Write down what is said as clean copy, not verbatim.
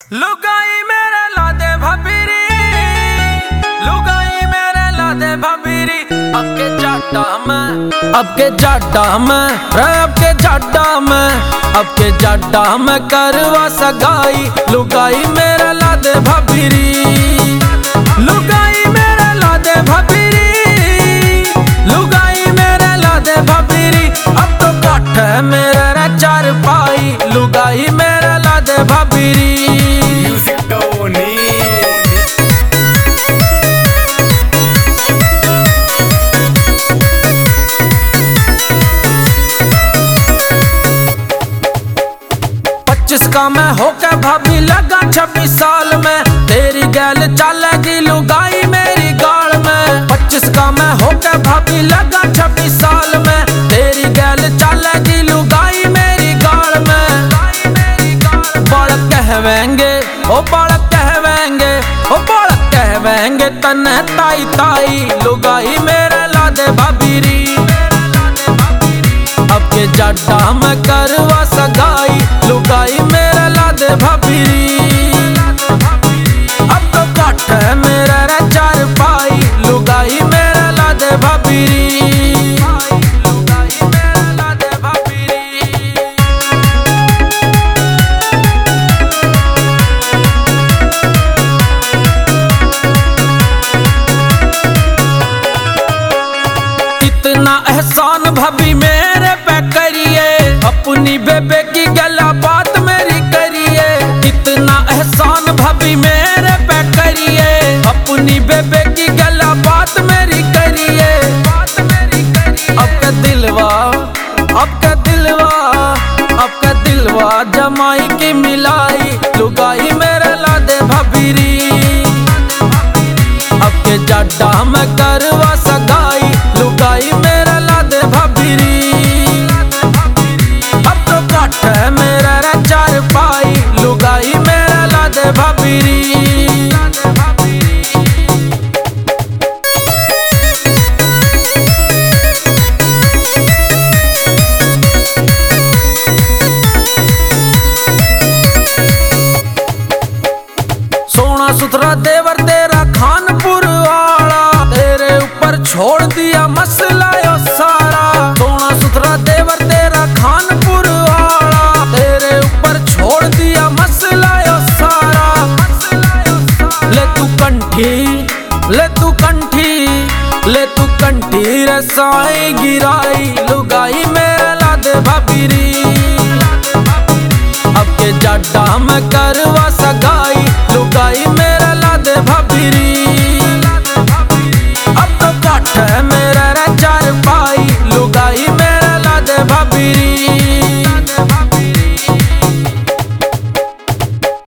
लुगाई मेरे लादे भबीरी, लुगाई मेरे लादे भबीरी। अब के जाटा मैं, अब के जाटा मैं, अब के जाटा मैं, अब के जाटा मैं करवा सगाई। लुगाई मेरे लादे भबीरी, लुगाई मेरे लादे भबीरी, लुगाई मेरे लादे भबीरी। अब तो काठ है मेरे चार पाई। लुगाई मेरे लादे भबीरी। जिसका मैं होके भाभी लगा 26 साल में, तेरी गैल चलेगी लुगाई मेरी गाल में। 25 का मैं होके भाभी लगा 26 साल में, तेरी गैल चलेगी लुगाई मेरी गाल में। बड़ कहवेंगे ओ बड़ कहवेंगे, ओ बड़ कहवेंगे तने ताई ताई। लुगाई मेरे लादे भबीरी। अब के जाटा मैं करवा सगाई। लुगाई मेरे लादे भबीरी। अब तो काठ है मेरे चार पाई। लुगाई मेरे लादे भबीरी। लुगाई मेरे लादे भबीरी। इतना एहसान भबी मेरे पे करिए, अपनी बेबे की गला बात मेरी करिए। इतना एहसान भबी मेरे पे करिए, अपनी बेबे की गला बात मेरी करिए। अब का दिलवा, अब का दिलवा, अब का दिलवा जमाई की मिलाई। लुगाई मेरे लादे भबीरी। अब के जाटा मैं करवा सगाई। लुगाई मेरे लादे भबीरी। अब तो काठ है मेरा चार पाई। लुगाई मेरे लादे भबीरी। सोना सुथरा देवर तेरा खानपुर वाला, तेरे ऊपर छोड़ दिया मसला यो सारा। सोना सुथरा देवर तेरा खानपुर वाला, तेरे ऊपर छोड़ दिया मसला यो सारा। ले तू कंठी, ले तू कंठी, ले तू कंठी रसाई गिराई। लुगाई मेरे लादे भबीरी। अब के जाटा मैं करवा सगाई। लुगाई मेरे लादे भबीरी। अब तो काठ है